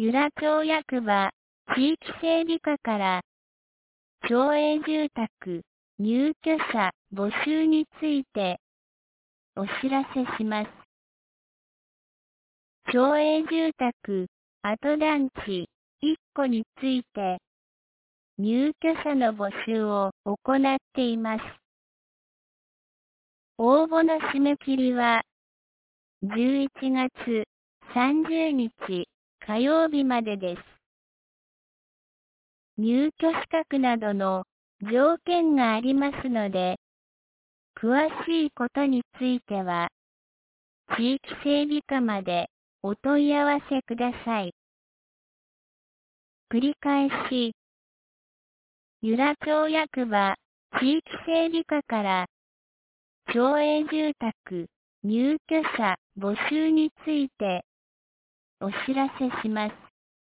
由良町役場地域整備課から町営住宅入居者募集についてお知らせします。町営住宅跡団地1戸について入居者の募集を行っています。応募の締め切りは11月30日火曜日までです。入居資格などの条件がありますので、詳しいことについては、地域整備課までお問い合わせください。繰り返し、由良町役場地域整備課から町営住宅入居者募集についてお知らせします。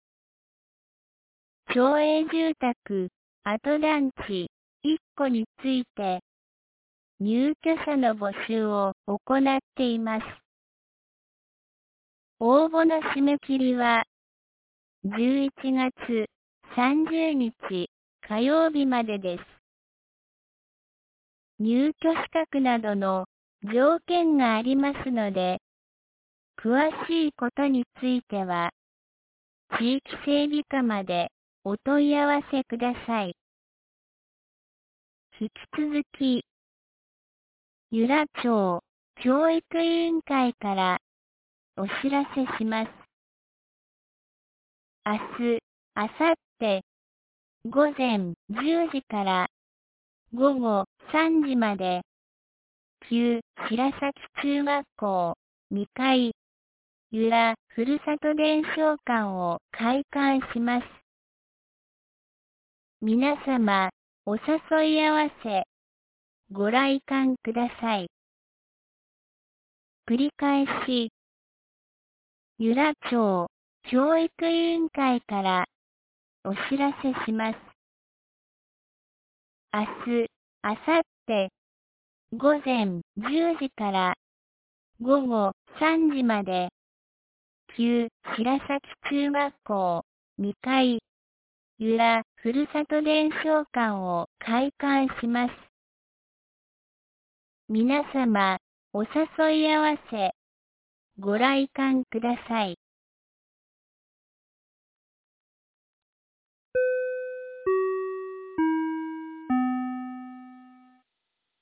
町営住宅跡団地1戸について入居者の募集を行っています。応募の締め切りは11月30日火曜日までです。入居資格などの条件がありますので、詳しいことについては、地域整備課までお問い合わせください。引き続き、由良町教育委員会からお知らせします。明日、明後日、午前10時から午後3時まで、旧白崎中学校2階、由良ふるさと伝承館を開館します。皆様、お誘い合わせ、ご来館ください。繰り返し、由良町教育委員会からお知らせします。明日、明後日、午前10時から午後3時まで、旧白崎中学校2階、由良ふるさと伝承館を開館します。皆様、お誘い合わせ、ご来館ください。